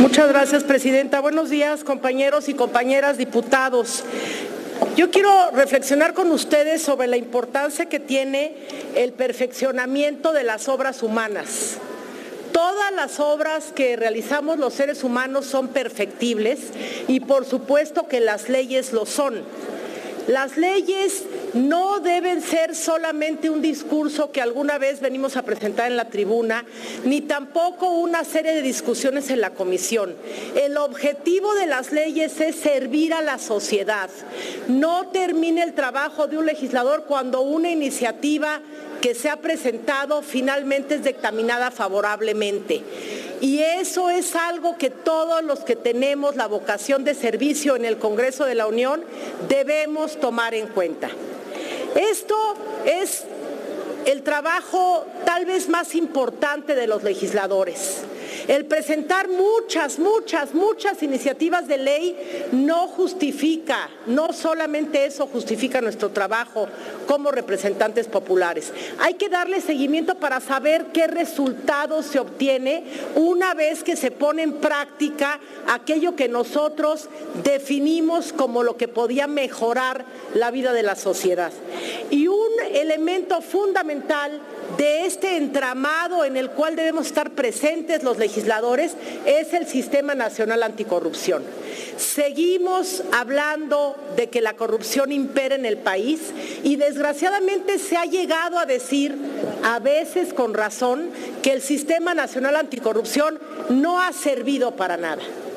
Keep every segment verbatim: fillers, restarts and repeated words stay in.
Muchas gracias, presidenta. Buenos días, compañeros y compañeras diputados. Yo quiero reflexionar con ustedes sobre la importancia que tiene el perfeccionamiento de las obras humanas. Todas las obras que realizamos los seres humanos son perfectibles y por supuesto que las leyes lo son. Las leyes no deben ser solamente un discurso que alguna vez venimos a presentar en la tribuna, ni tampoco una serie de discusiones en la comisión. El objetivo de las leyes es servir a la sociedad. No termina el trabajo de un legislador cuando una iniciativa que se ha presentado finalmente es dictaminada favorablemente. Y eso es algo que todos los que tenemos la vocación de servicio en el Congreso de la Unión debemos tomar en cuenta. Esto es el trabajo tal vez más importante de los legisladores. El presentar muchas, muchas, muchas iniciativas de ley no justifica, no solamente eso justifica nuestro trabajo como representantes populares. Hay que darle seguimiento para saber qué resultados se obtiene una vez que se pone en práctica aquello que nosotros definimos como lo que podía mejorar la vida de la sociedad. Y un elemento fundamental de este entramado en el cual debemos estar presentes los legisladores es el Sistema Nacional Anticorrupción. Seguimos hablando de que la corrupción impera en el país y desgraciadamente se ha llegado a decir, a veces con razón, que el Sistema Nacional Anticorrupción no ha servido para nada.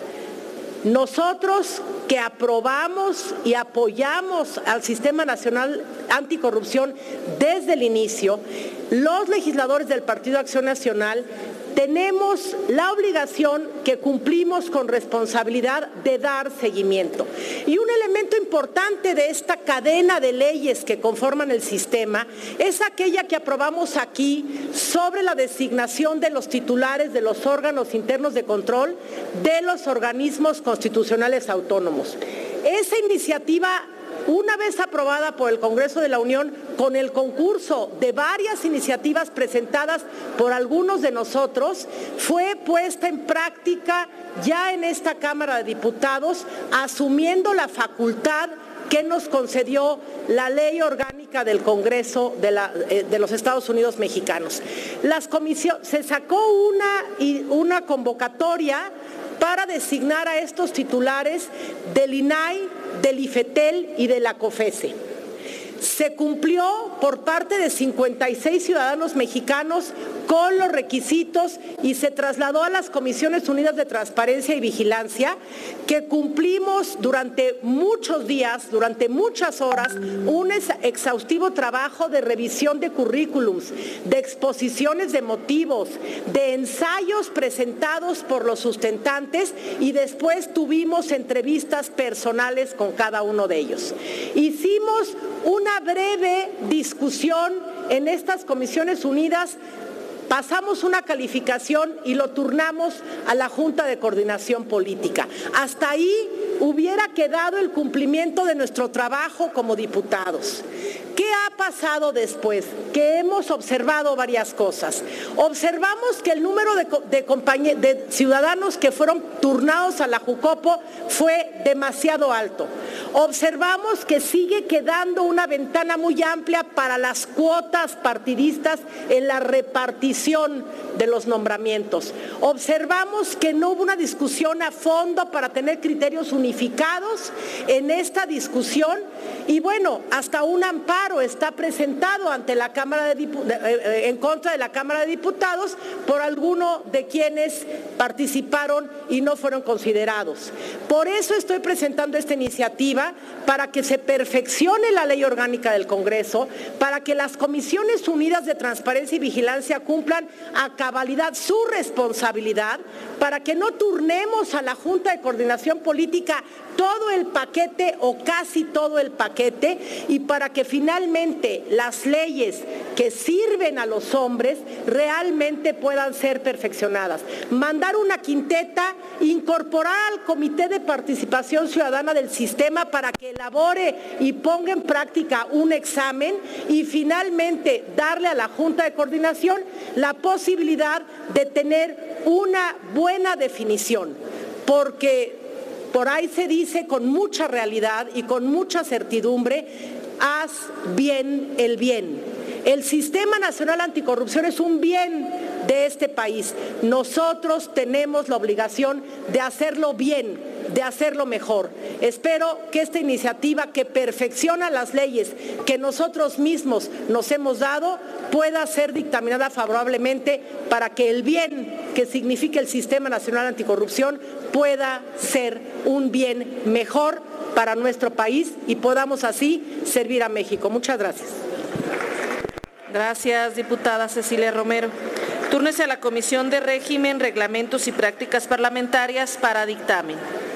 Nosotros que aprobamos y apoyamos al Sistema Nacional Anticorrupción desde el inicio, los legisladores del Partido Acción Nacional tenemos la obligación que cumplimos con responsabilidad de dar seguimiento. Y un elemento importante de esta cadena de leyes que conforman el sistema es aquella que aprobamos aquí sobre la designación de los titulares de los órganos internos de control de los organismos constitucionales autónomos. Esa iniciativa, una vez aprobada por el Congreso de la Unión, con el concurso de varias iniciativas presentadas por algunos de nosotros, fue puesta en práctica ya en esta Cámara de Diputados, asumiendo la facultad que nos concedió la Ley Orgánica del Congreso de, la, eh, de los Estados Unidos Mexicanos. Las comisiones, se sacó una, una convocatoria para designar a estos titulares del I N A I, del IFETEL y de la COFESE. Se cumplió por parte de cincuenta y seis ciudadanos mexicanos con los requisitos y se trasladó a las Comisiones Unidas de Transparencia y Vigilancia, que cumplimos durante muchos días, durante muchas horas, un exhaustivo trabajo de revisión de currículums, de exposiciones de motivos, de ensayos presentados por los sustentantes y después tuvimos entrevistas personales con cada uno de ellos. Hicimos una breve discusión en estas Comisiones Unidas, pasamos una calificación y lo turnamos a la Junta de Coordinación Política. Hasta ahí hubiera quedado el cumplimiento de nuestro trabajo como diputados. ¿Qué ha pasado después? Que hemos observado varias cosas. Observamos que el número de, de, de ciudadanos que fueron turnados a la Jucopo fue demasiado alto. Observamos que sigue quedando una ventana muy amplia para las cuotas partidistas en la repartición de los nombramientos. Observamos que no hubo una discusión a fondo para tener criterios unificados en esta discusión y bueno, hasta un amparo está presentado ante la Cámara de Diputados, en contra de la Cámara de Diputados por alguno de quienes participaron y no fueron considerados. Por eso estoy presentando esta iniciativa, para que se perfeccione la Ley Orgánica del Congreso, para que las Comisiones Unidas de Transparencia y Vigilancia cumplan a cabalidad su responsabilidad, para que no turnemos a la Junta de Coordinación Política todo el paquete o casi todo el paquete y para que finalmente las leyes que sirven a los hombres realmente puedan ser perfeccionadas. Mandar una quinteta, incorporar al Comité de Participación Ciudadana del sistema para que elabore y ponga en práctica un examen y finalmente darle a la Junta de Coordinación la posibilidad de tener una buena definición. porque por ahí se dice con mucha realidad y con mucha certidumbre, haz bien el bien. El Sistema Nacional Anticorrupción es un bien de este país. Nosotros tenemos la obligación de hacerlo bien, de hacerlo mejor. Espero que esta iniciativa que perfecciona las leyes que nosotros mismos nos hemos dado pueda ser dictaminada favorablemente para que el bien que significa el Sistema Nacional Anticorrupción pueda ser un bien mejor para nuestro país y podamos así servir a México. Muchas gracias. Gracias, diputada Cecilia Romero. Túrnese a la Comisión de Régimen, Reglamentos y Prácticas Parlamentarias para dictamen.